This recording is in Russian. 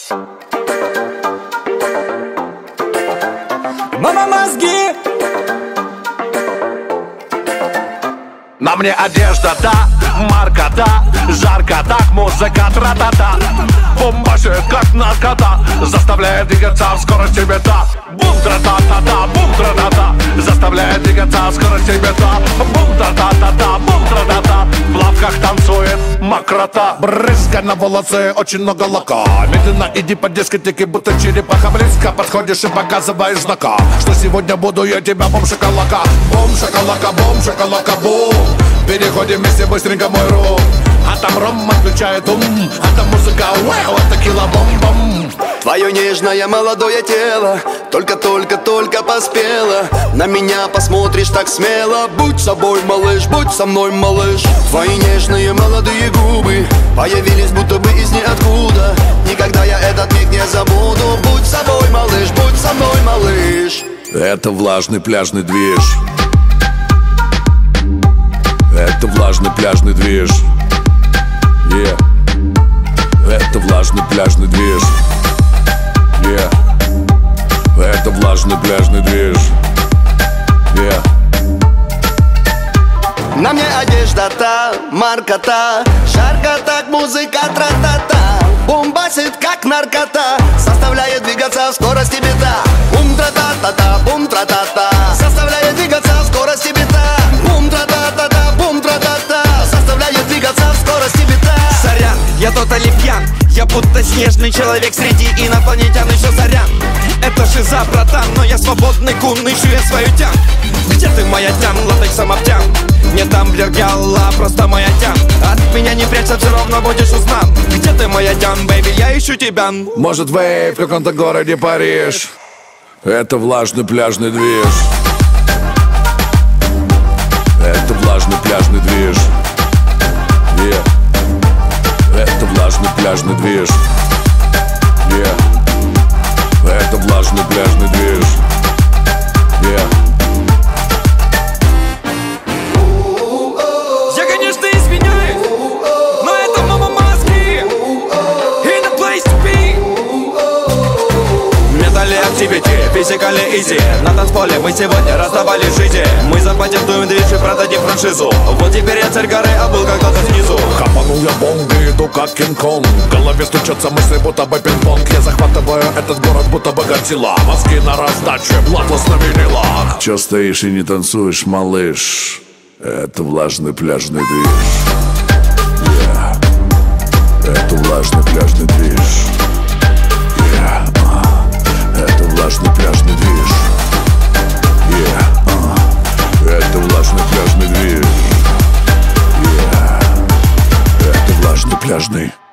Мама, мозги! На мне одежда, да, марка, да, жарко, так, музыка, тра-та-та. Бомбашит, как наркота, заставляет двигаться в скорости бета. Бум, тра-та-та-та, бум, тра-та-та, заставляет двигаться в скорости бета. Бум, тра-та-та-та, бум, тра-та-та, в лавках танцует мокрота. Брызга на волосы, очень много лака. Медленно иди по дискотеке, будто черепаха. Близко подходишь и показываешь знака, что сегодня буду я тебя бом-шоколака. Бом-шоколака, бом-шоколака, бум. Переходим вместе быстренько мой рум. А там ром отключает ум, а там музыка, вау, а текила бом-бом. Твое нежное молодое тело только-только поспело. На меня посмотришь так смело. Будь собой, малыш, будь со мной, малыш. Твои нежные молодые губы появились будто бы из ниоткуда. Никогда я этот миг не забуду. Будь собой, малыш, будь со мной, малыш. Это влажный пляжный движ. Это влажный пляжный движ. Yeah. Это влажный пляжный движ. Yeah. Это влажный пляжный движ. Yeah. На мне одежда та, марка та, жарко так, музыка тра-та-та. Бомбасит как наркота, заставляет двигаться в скорости бета. Бум тра-та-та-та, бум тра-та-та, заставляет двигаться в скорости бета. Бум тра-та-та-та, бум тра-та-та, заставляет двигаться в скорости бета. Сорян, я тотали пьян. Я будто снежный человек среди инопланетян. Еще зарян. Это шиза, братан, но я свободный кун, ищу я свою тян. Где ты, моя тян, латексом обтян? Не тамблер гялла, просто моя тян. От меня не прячься, все равно будешь узнан. Где ты, моя тян, бэйби, я ищу тебя. Может, вейп в каком-то городе Париж. Это влажный пляжный движ. Это влажный пляжный движ. Yeah. Это влажный пляжный движ. Yeah. Это влажный пляжный движ. Yeah. Я, конечно, извиняюсь, но это мама мозги. In the place to be. Металли активити, физикали изи. На танцполе мы сегодня раздавали жизни. Мы запатентуем движ и продадим франшизу. Вот теперь я царь горы, а был когда-то снизу. Хапанул я бонг и иду как Кинг-Конг. В голове стучатся мысли, будто бы пинг-понг. Я захватываю этот город, будто бы Годзилла. Мозги на раздаче, платлас на винилах. Чё стоишь и не танцуешь, малыш? Это влажный пляжный движ. Yeah. Это влажный пляжный движ. Yeah. Это влажный пляжный движ. Yeah. Это влажный пляжный движ. Yeah. Это влажный пляжный.